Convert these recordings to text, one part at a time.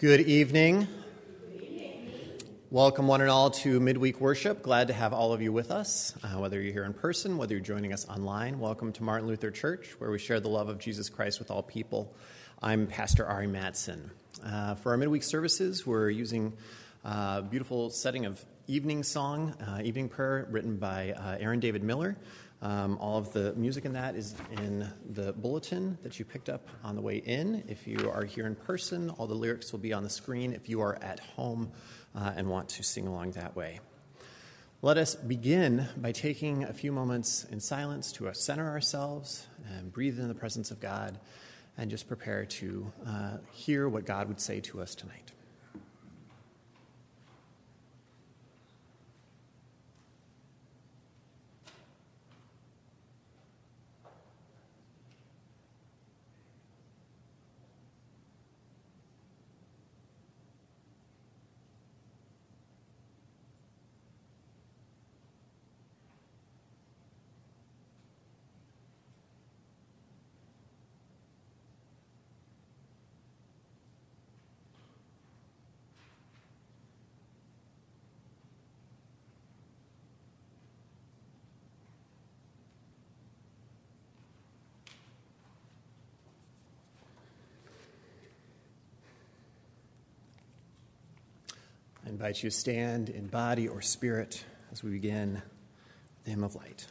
Good evening. Welcome one and all to midweek worship. Glad to have all of you with us, whether you're here in person, whether you're joining us online. Welcome to Martin Luther Church, where we share the love of Jesus Christ with all people. I'm Pastor Ari Madsen. For our midweek services, we're using a beautiful setting of evening song, evening prayer, written by Aaron David Miller. All of the music in that is in the bulletin that you picked up on the way in. If you are here in person, all the lyrics will be on the screen if you are at home and want to sing along that way. Let us begin by taking a few moments in silence to center ourselves and breathe in the presence of God and just prepare to hear what God would say to us tonight. I invite you to stand in body or spirit as we begin the Hymn of Light.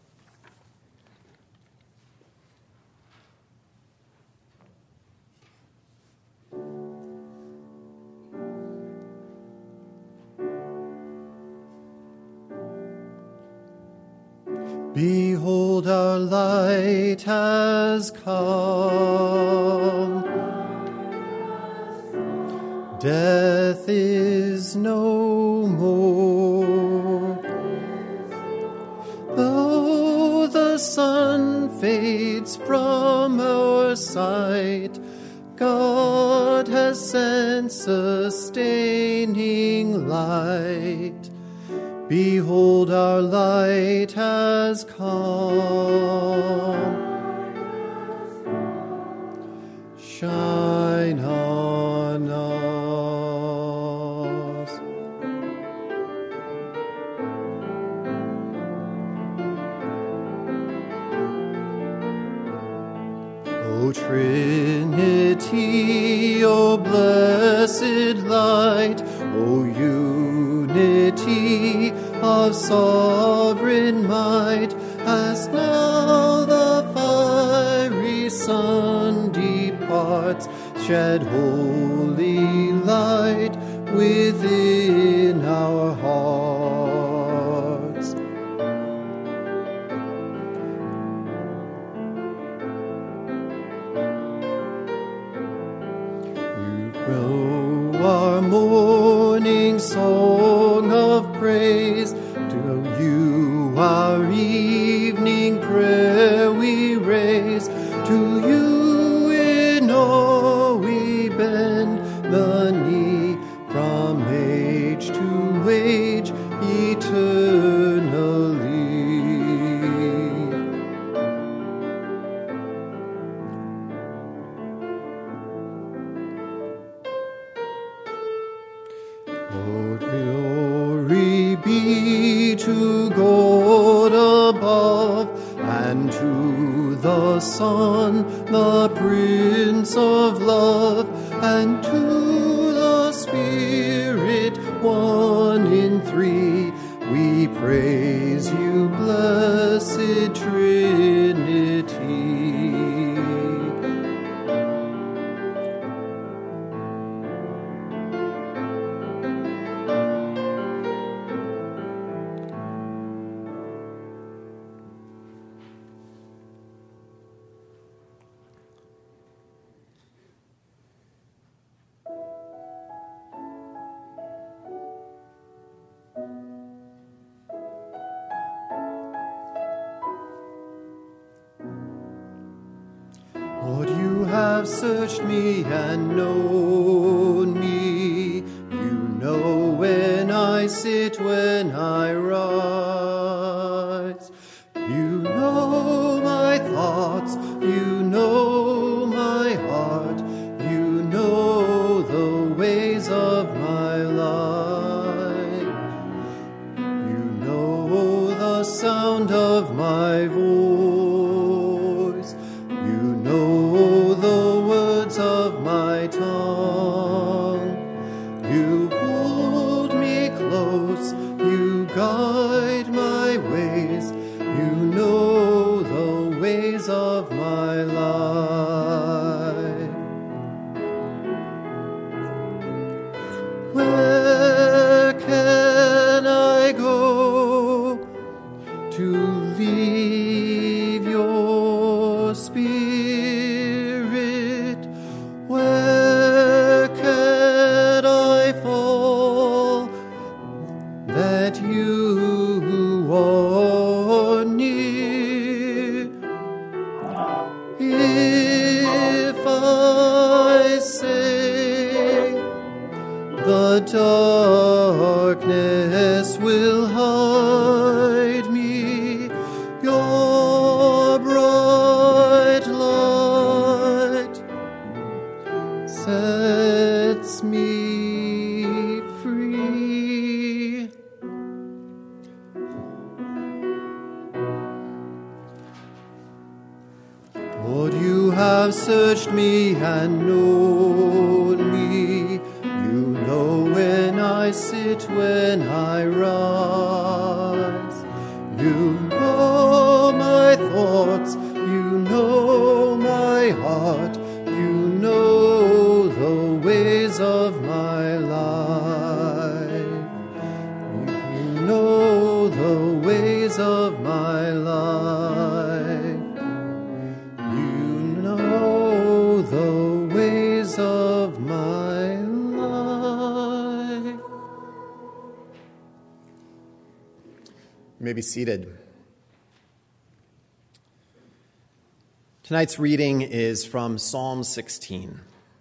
Behold, our light has come. Death is no more. Though the sun fades from our sight, God has sent sustaining light. Behold, our light has come. Shine on us. O Trinity, O blessed light, O unity of sovereign might, as now the fiery sun departs, shed holy light within our hearts. You grow our morning song of praise, to you our evening prayer we raise, to you in awe we bend the knee, from age to age eternally. Oh, glory be to God above, and to the Son, the Prince of Love, and to the Spirit, one in three. We praise you, blessed Trinity. Lord, you have searched me and known me. You know when I sit, when I rise. You know my thoughts, you know my heart. You know the way days of my life. You know the sound of my voice. You know the words of my tongue. You hold me close. You guide my ways. You know the ways of my life. Where can I go to leave your spirit? Where can I fall that you are near? If I say the darkness will hide me, your bright light sets me free. Lord, you have searched me and known me. You know when I sit, when I rise. You know my thoughts. You know my heart. You know the ways of my life. You know the ways of my life. You know the ways of my life. You may be seated. Tonight's reading is from Psalm 16.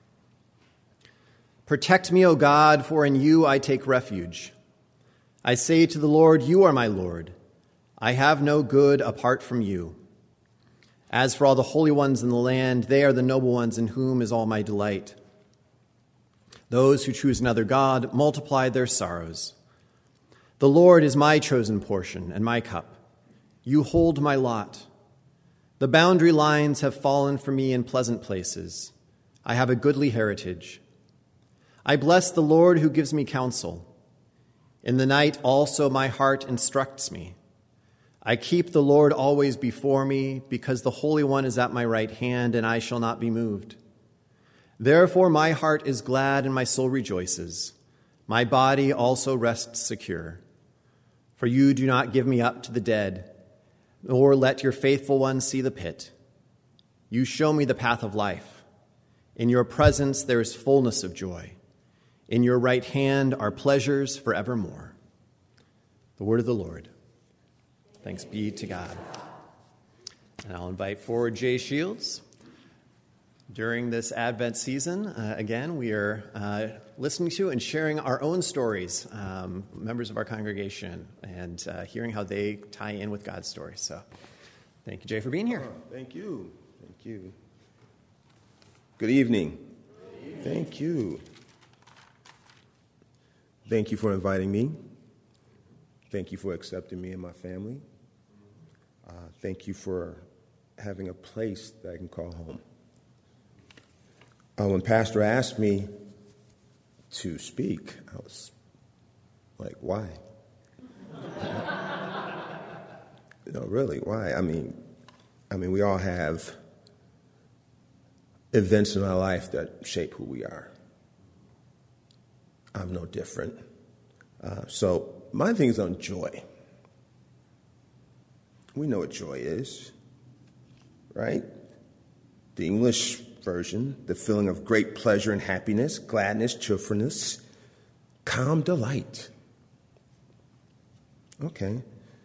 Protect me, O God, for in you I take refuge. I say to the Lord, you are my Lord. I have no good apart from you. As for all the holy ones in the land, they are the noble ones in whom is all my delight. Those who choose another God multiply their sorrows. The Lord is my chosen portion and my cup. You hold my lot. The boundary lines have fallen for me in pleasant places. I have a goodly heritage. I bless the Lord who gives me counsel. In the night also my heart instructs me. I keep the Lord always before me, because the Holy One is at my right hand, and I shall not be moved. Therefore my heart is glad and my soul rejoices. My body also rests secure. For you do not give me up to the dead, nor let your faithful one see the pit. You show me the path of life. In your presence there is fullness of joy. In your right hand are pleasures forevermore. The word of the Lord. Thanks be to God. And I'll invite forward Jay Shields. During this Advent season, again, we are listening to and sharing our own stories, members of our congregation, and hearing how they tie in with God's story. So thank you, Jay, for being here. Thank you. Thank you. Good evening. Thank you. Thank you for inviting me. Thank you for accepting me and my family. Thank you for having a place that I can call home. When Pastor asked me to speak, I was like, why? No, really, why? I mean, we all have events in our life that shape who we are. I'm no different. So my thing is on joy. We know what joy is, right? The English version, the feeling of great pleasure and happiness, gladness, cheerfulness, calm delight. Okay.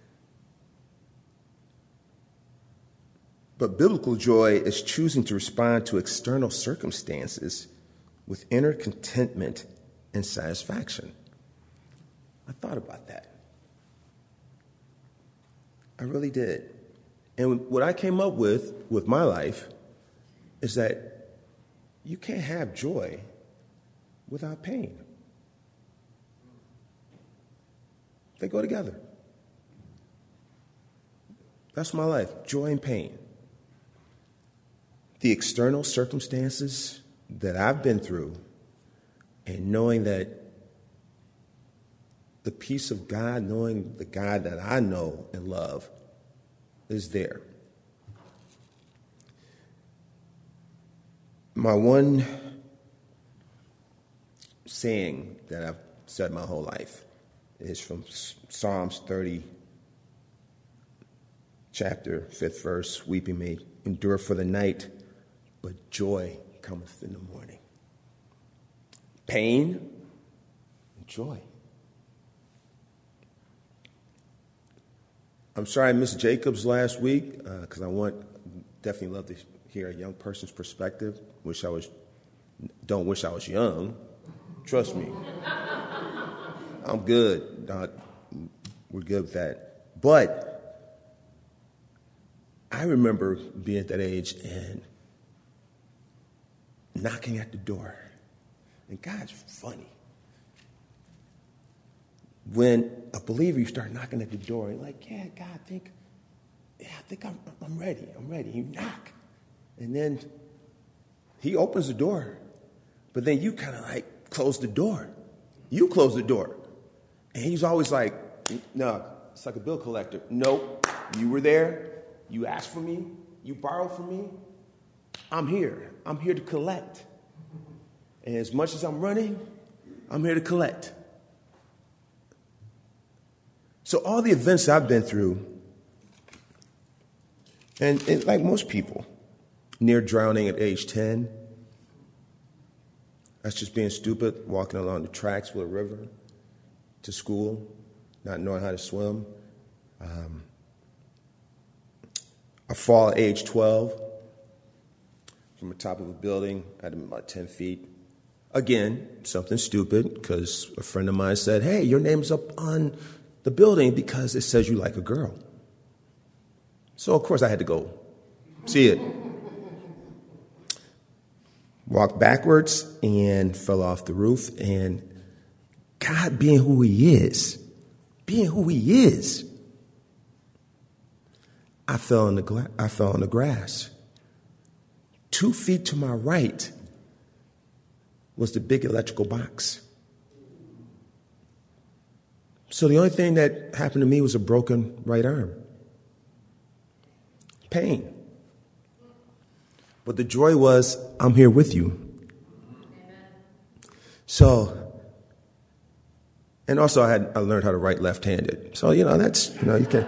But biblical joy is choosing to respond to external circumstances with inner contentment and satisfaction. I thought about that. I really did. And what I came up with my life is that you can't have joy without pain. They go together. That's my life, joy and pain. The external circumstances that I've been through, and knowing that the peace of God, knowing the God that I know and love, is there. My one saying that I've said my whole life is from Psalms 30, chapter 5th verse, weeping may endure for the night, but joy cometh in the morning. Pain and joy. I'm sorry I missed Jacob's last week because definitely love to hear a young person's perspective. Don't wish I was young. Trust me. I'm good. We're good with that. But I remember being at that age and knocking at the door. And God's funny. When a believer, you start knocking at the door, you're like, yeah, God, I think I'm ready. I'm ready. You knock. And then he opens the door. But then you kind of like close the door. You close the door. And he's always like, no, it's like a bill collector. Nope, you were there. You asked for me. You borrowed from me. I'm here. I'm here to collect. And as much as I'm running, I'm here to collect. So all the events I've been through, and like most people, near drowning at age 10, that's just being stupid, walking along the tracks with a river to school, not knowing how to swim. A fall at age 12 from the top of a building at about 10 feet. Again, something stupid, because a friend of mine said, hey, your name's up on the building because it says you like a girl. So, of course, I had to go see it. Walked backwards and fell off the roof. And God being who he is, I fell on the grass. 2 feet to my right was the big electrical box. So the only thing that happened to me was a broken right arm. Pain. But the joy was, I'm here with you. So, and also I learned how to write left-handed. So, that's, you can,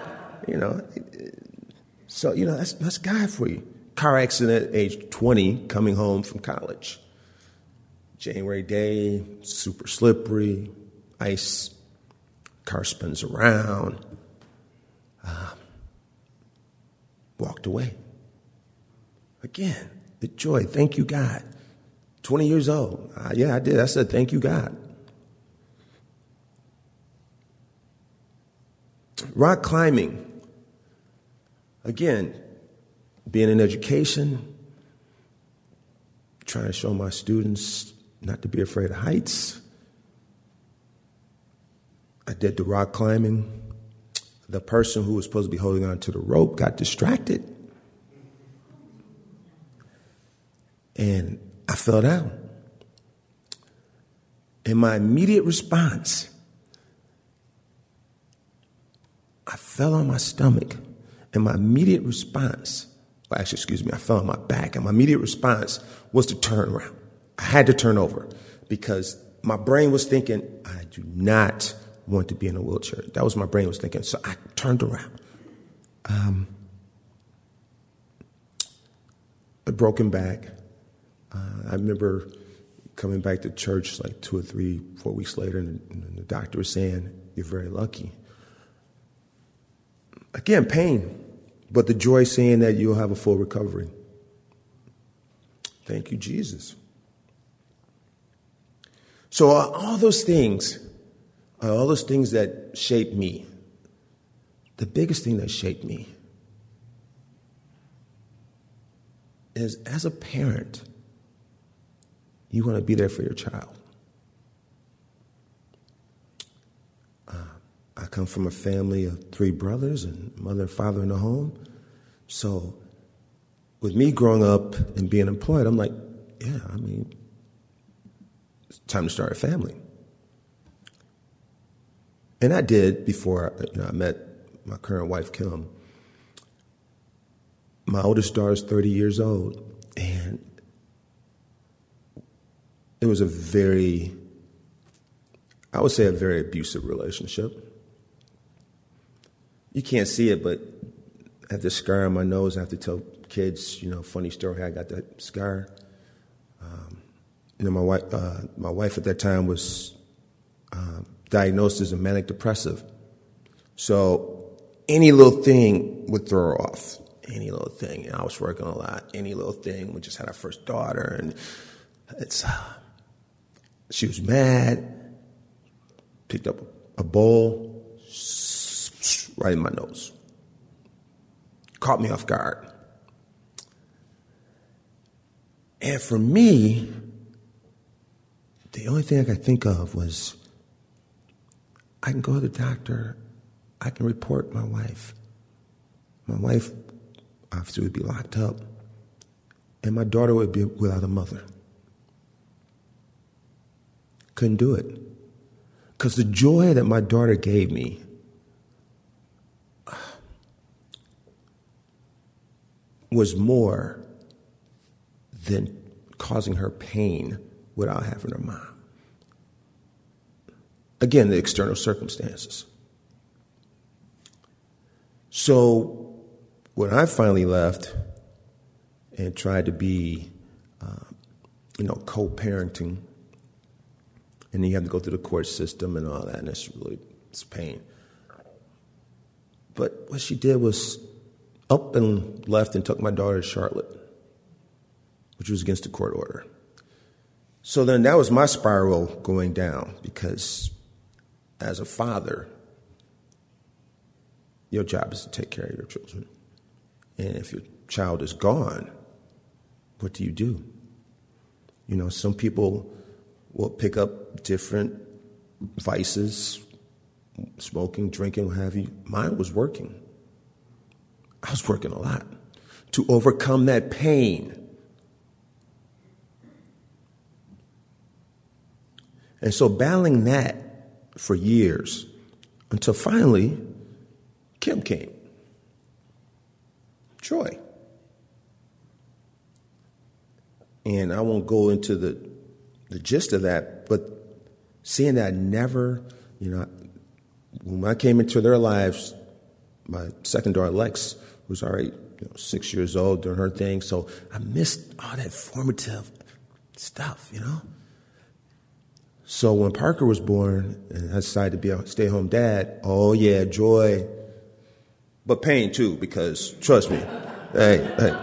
so, that's God for you. Car accident at age 20, coming home from college. January day, super slippery, ice, car spins around. Walked away. Again, the joy. Thank you, God. 20 years old. Yeah, I did. I said, thank you, God. Rock climbing. Again, being in education, trying to show my students not to be afraid of heights. I did the rock climbing. The person who was supposed to be holding on to the rope got distracted. And I fell down. And my immediate response, I fell on my stomach. And my immediate response, I fell on my back. And my immediate response was to turn around. I had to turn over because my brain was thinking, I do not want to be in a wheelchair. That was my brain was thinking. So I turned around. A broken back. I remember coming back to church like 2 or 3, 4 weeks later, and the doctor was saying, you're very lucky. Again, pain, but the joy saying that you'll have a full recovery. Thank you, Jesus. So all those things that shaped me, the biggest thing that shaped me is as a parent, You want to be there for your child. I come from a family of 3 brothers and mother and father in the home. So with me growing up and being employed, I'm like, yeah, I mean, it's time to start a family. And I did before I met my current wife, Kim. My oldest daughter is 30 years old, and it was a very abusive relationship. You can't see it, but I have this scar on my nose. I have to tell kids, funny story how I got that scar. My wife at that time was diagnosed as a manic depressive. So any little thing would throw her off. Any little thing. I was working a lot. Any little thing. We just had our first daughter, and she was mad. Picked up a bowl right in my nose. Caught me off guard. And for me, the only thing I could think of was I can go to the doctor, I can report my wife. My wife obviously would be locked up, and my daughter would be without a mother. Couldn't do it. Because the joy that my daughter gave me was more than causing her pain without having her mom. Again, the external circumstances. So when I finally left and tried to be, co-parenting, and then you have to go through the court system and all that, and it's pain. But what she did was up and left and took my daughter to Charlotte, which was against the court order. So then that was my spiral going down, because as a father, your job is to take care of your children. And if your child is gone, what do you do? Some people will pick up different vices, smoking, drinking, what have you. Mine was working. I was working a lot to overcome that pain. And so battling that for years until finally Kim came. Joy. And I won't go into the gist of that, but seeing that I never, when I came into their lives, my second daughter, Lex, was already 6 years old doing her thing, so I missed all that formative stuff, So when Parker was born and I decided to be a stay-at-home dad, oh yeah, joy, but pain too, because trust me, hey,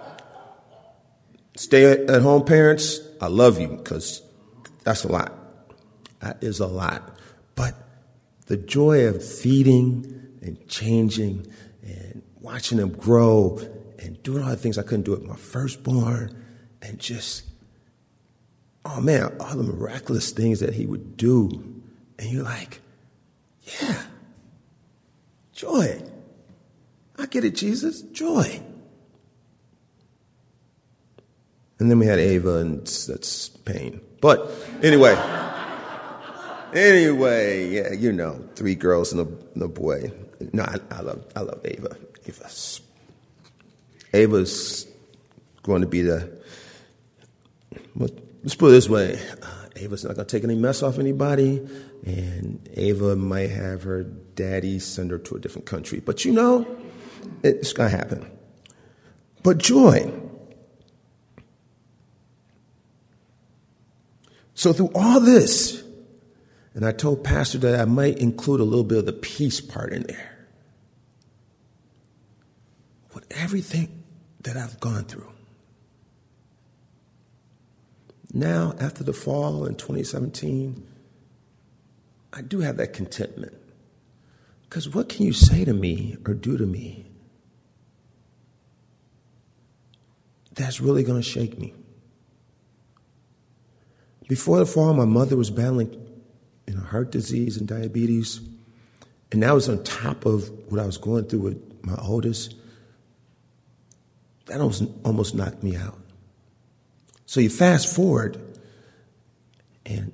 stay-at-home parents, I love you, because that's a lot. That is a lot. But the joy of feeding and changing and watching them grow and doing all the things I couldn't do with my firstborn, and just, oh man, all the miraculous things that he would do. And you're like, yeah, joy. I get it, Jesus, joy. And then we had Ava, and that's pain. But anyway, yeah, 3 girls and a boy. No, I love Ava. Ava's going to be let's put it this way. Ava's not going to take any mess off anybody, and Ava might have her daddy send her to a different country. But it's going to happen. But joy. So through all this, and I told Pastor that I might include a little bit of the peace part in there. With everything that I've gone through. Now, after the fall in 2017, I do have that contentment. Because what can you say to me or do to me that's really going to shake me? Before the fall, my mother was battling heart disease and diabetes. And that was on top of what I was going through with my oldest. That almost knocked me out. So you fast forward, and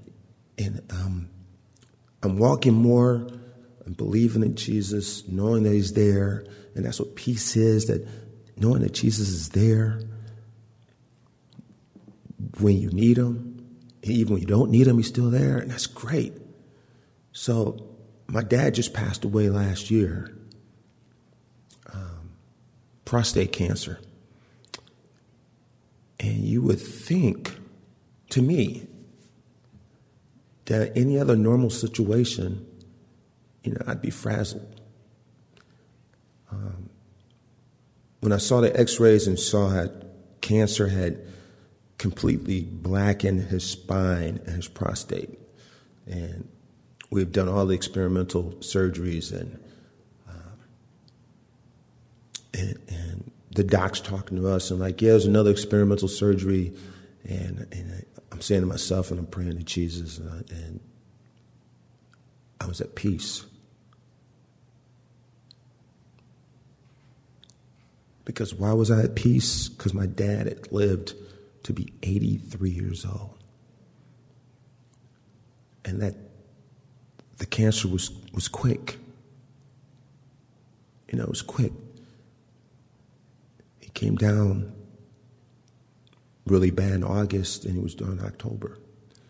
I'm walking more and believing in Jesus, knowing that he's there. And that's what peace is, that knowing that Jesus is there when you need him. Even when you don't need him, he's still there. And that's great. So my dad just passed away last year. Prostate cancer. And you would think, to me, that any other normal situation, I'd be frazzled. When I saw the x-rays and saw that cancer had completely blackened his spine and his prostate, and we've done all the experimental surgeries, and the doc's talking to us and like, yeah, there's another experimental surgery, and I'm saying to myself and I'm praying to Jesus, and I was at peace. Because why was I at peace? Because my dad had lived to be 83 years old. And that the cancer was quick. It was quick. He came down really bad in August, and he was done in October.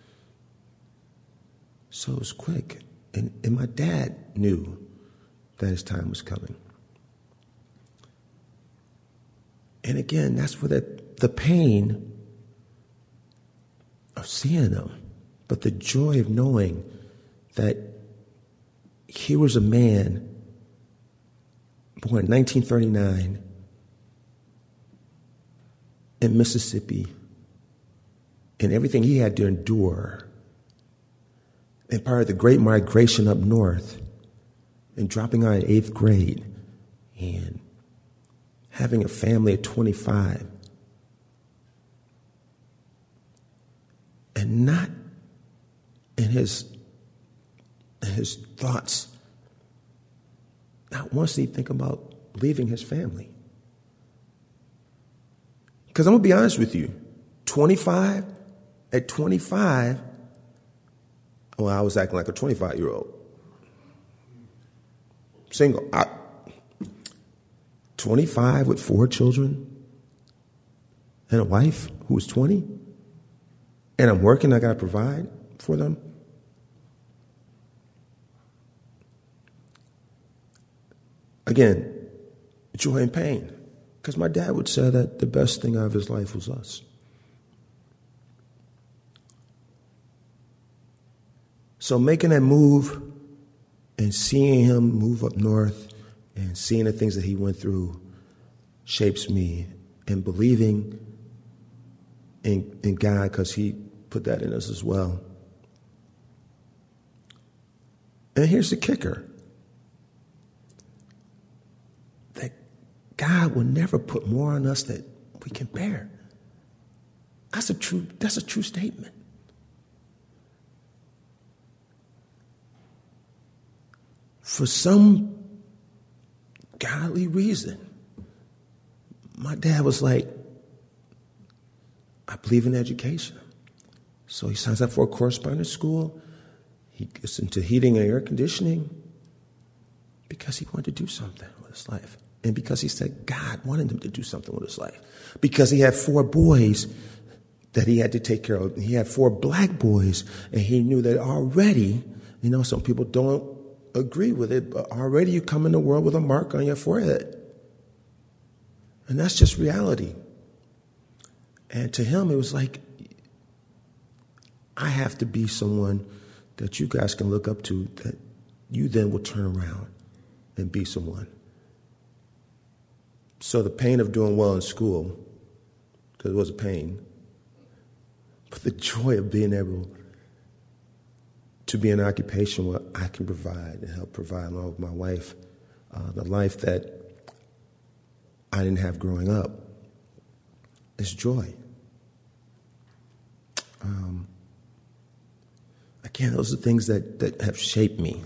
So it was quick. And my dad knew that his time was coming. And again, that's where the pain of seeing him, but the joy of knowing that here was a man born in 1939 in Mississippi, and everything he had to endure, and part of the great migration up north, and dropping out of 8th grade, and having a family at 25, and not in his thoughts, not once did he think about leaving his family. Because I'm going to be honest with you, at 25, well, I was acting like a 25-year-old. Single. 25 with 4 children and a wife who was 20, and I'm working, I got to provide for them. Again, joy and pain. Because my dad would say that the best thing out of his life was us. So making that move and seeing him move up north and seeing the things that he went through shapes me, and believing in God, because he put that in us as well. And here's the kicker. That God will never put more on us than we can bear. That's a true statement. For some godly reason, my dad was like, I believe in education. So he signs up for a correspondence school. He gets into heating and air conditioning because he wanted to do something with his life. And because he said God wanted him to do something with his life. Because he had 4 boys that he had to take care of. He had 4 black boys, and he knew that already, some people don't agree with it, but already you come in the world with a mark on your forehead. And that's just reality. And to him, it was like, I have to be someone that you guys can look up to, that you then will turn around and be someone. So the pain of doing well in school, because it was a pain, but the joy of being able to be in an occupation where I can provide and help provide, along with my wife, the life that I didn't have growing up, is joy. Again, those are things that have shaped me.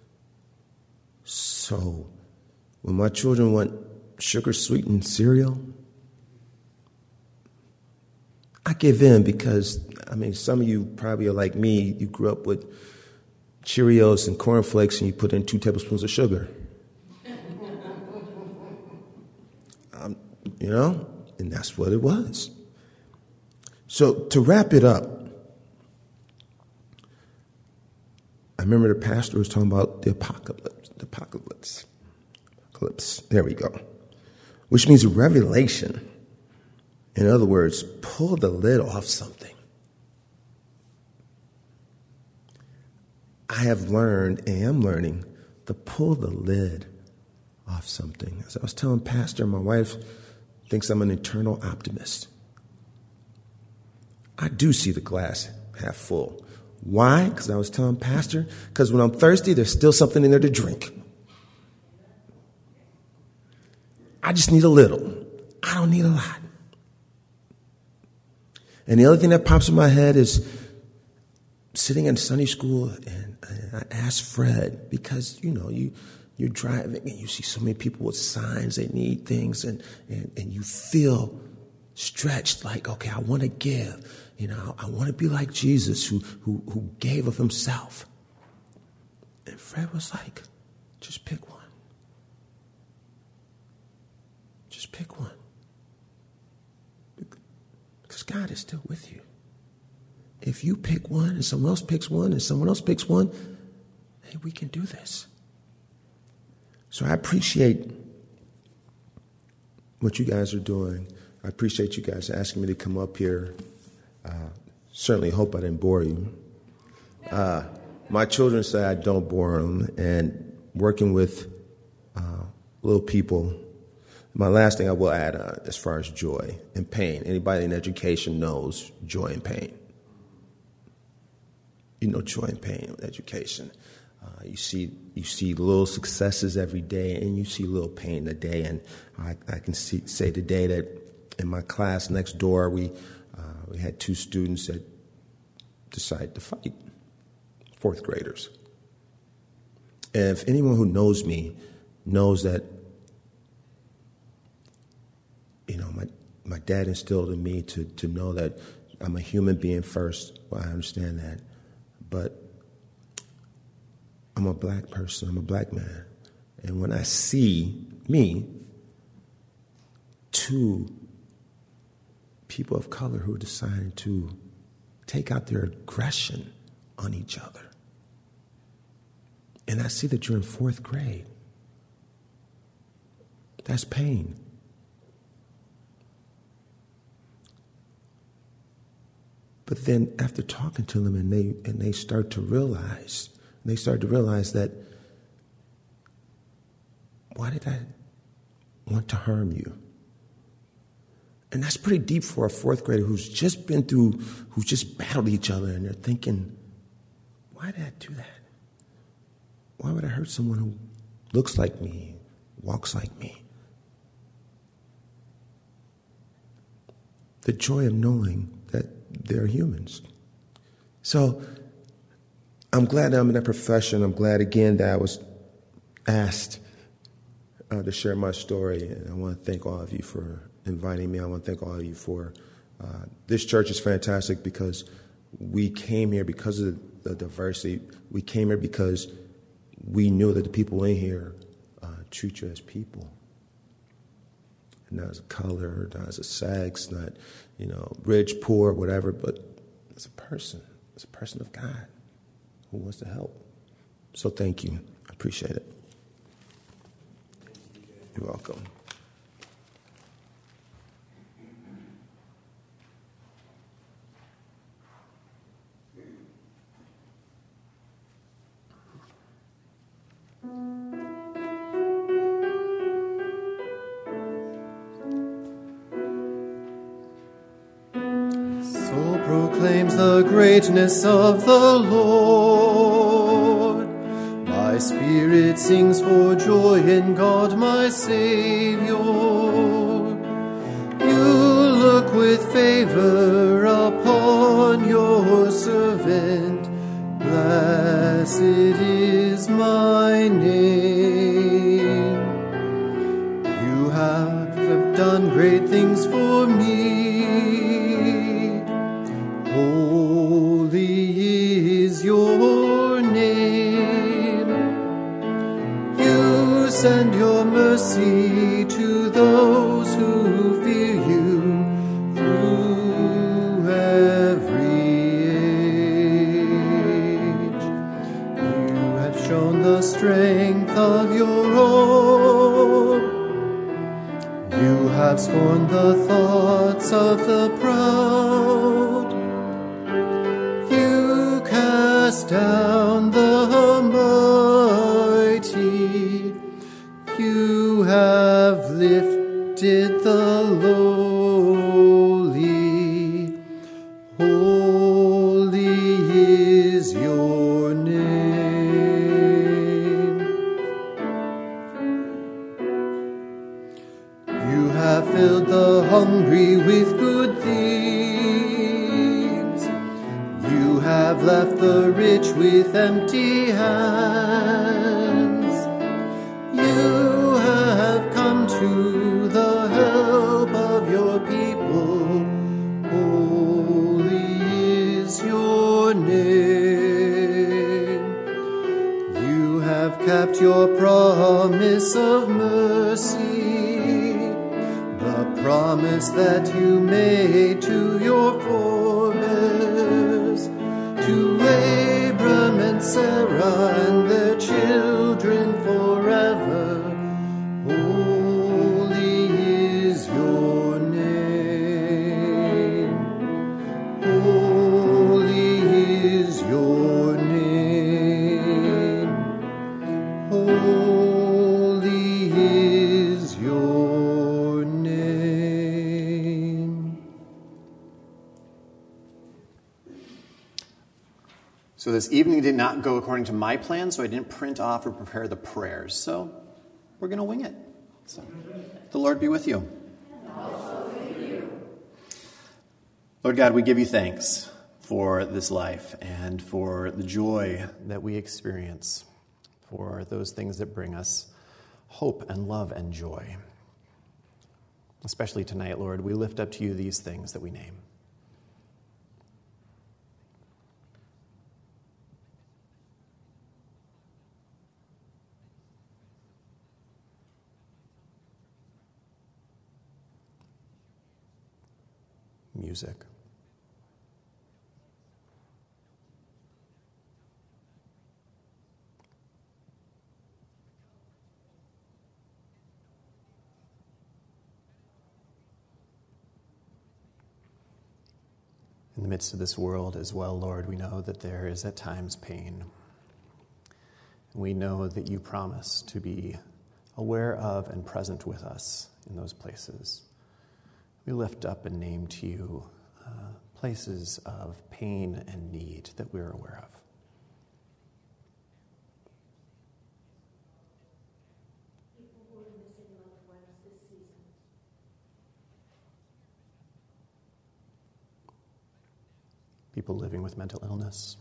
So when my children want sugar-sweetened cereal, I give in because, some of you probably are like me. You grew up with Cheerios and Corn Flakes and you put in 2 tablespoons of sugar. And that's what it was. So to wrap it up, I remember the pastor was talking about the apocalypse. There we go. Which means a revelation. In other words, pull the lid off something. I have learned and am learning to pull the lid off something. As I was telling Pastor, my wife thinks I'm an eternal optimist. I do see the glass half full. Why? Because I was telling Pastor, because when I'm thirsty, there's still something in there to drink. I just need a little. I don't need a lot. And the other thing that pops in my head is sitting in Sunday school, and I asked Fred, because, you're driving and you see so many people with signs, they need things, and you feel stretched like, okay, I want to give. I want to be like Jesus who gave of himself. And Fred was like, just pick one. Just pick one. Because God is still with you. If you pick one and someone else picks one and someone else picks one, hey, we can do this. So I appreciate what you guys are doing. I appreciate you guys asking me to come up here. Certainly hope I didn't bore you. My children say I don't bore them, and working with little people. My last thing I will add as far as joy and pain. Anybody in education knows joy and pain. You know joy and pain in education. You see little successes every day, and you see little pain a day. And I can say today that in my class next door, we had 2 students that decided to fight, 4th graders. And if anyone who knows me knows that, my dad instilled in me to know that I'm a human being first. Well, I understand that. But I'm a black person. I'm a black man. And when I see me, 2 people of color who are deciding to take out their aggression on each other, and I see that you're in 4th grade, that's pain. But then after talking to them and they start to realize that, why did I want to harm you? And that's pretty deep for a 4th grader who's just battled each other, and they're thinking, why did I do that? Why would I hurt someone who looks like me, walks like me? The joy of knowing that they're humans. So I'm glad that I'm in that profession. I'm glad, again, that I was asked to share my story. And I want to thank all of you for inviting me. I want to thank all of you for this church is fantastic because we came here because of the diversity. We came here because we knew that the people in here treat you as people. Not as a color, not as a sex, not, rich, poor, whatever, but as a person. As a person of God who wants to help. So thank you. I appreciate it. You're welcome. Proclaims the greatness of the Lord. My spirit sings for joy in God my Savior. You look with favor upon your servant. blessed is my name. You have done great things for me. Holy is your name. You send your mercy to those who fear you through every age. You have shown the strength of your own. You have scorned the thoughts of the proud. You cast down the mighty. You have lifted the lowly. Holy is your name. You have filled the hungry with good things. You have left the rich with empty hands. You have come to the help of your people. Holy is your name. You have kept your promise of mercy, the promise that you made to your forebears, to Abram and Sarah and their children forever. Holy is your name. Holy is your name. Holy is your name. So this evening did not go according to my plan, so I didn't print off or prepare the prayers. So we're going to wing it. So, the Lord be with you. And also with you. Lord God, we give you thanks for this life and for the joy that we experience, for those things that bring us hope and love and joy. Especially tonight, Lord, we lift up to you these things that we name. Music. In the midst of this world as well, Lord, we know that there is at times pain. We know that you promise to be aware of and present with us in those places. We lift up and name to you places of pain and need that we're aware of. People who are missing loved ones this season. People living with mental illness.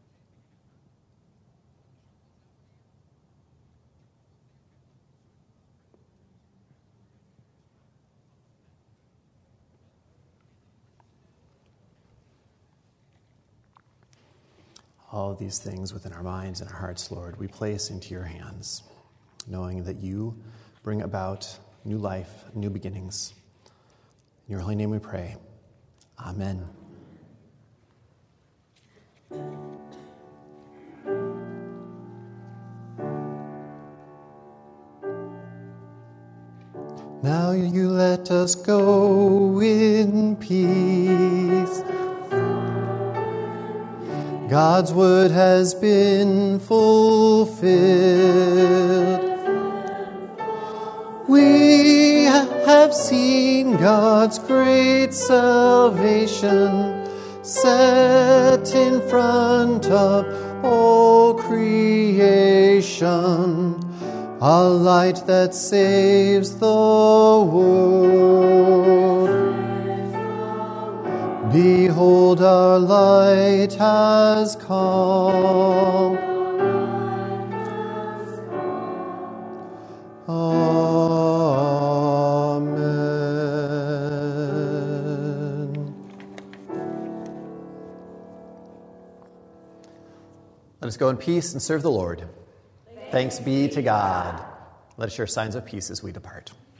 All of these things within our minds and our hearts, Lord, we place into your hands, knowing that you bring about new life, new beginnings. In your holy name we pray. Amen. Now you let us go in peace. God's word has been fulfilled. We have seen God's great salvation set in front of all creation, a light that saves the world. Behold, our light has come. Amen. Let us go in peace and serve the Lord. Thanks be to God. Let us share signs of peace as we depart.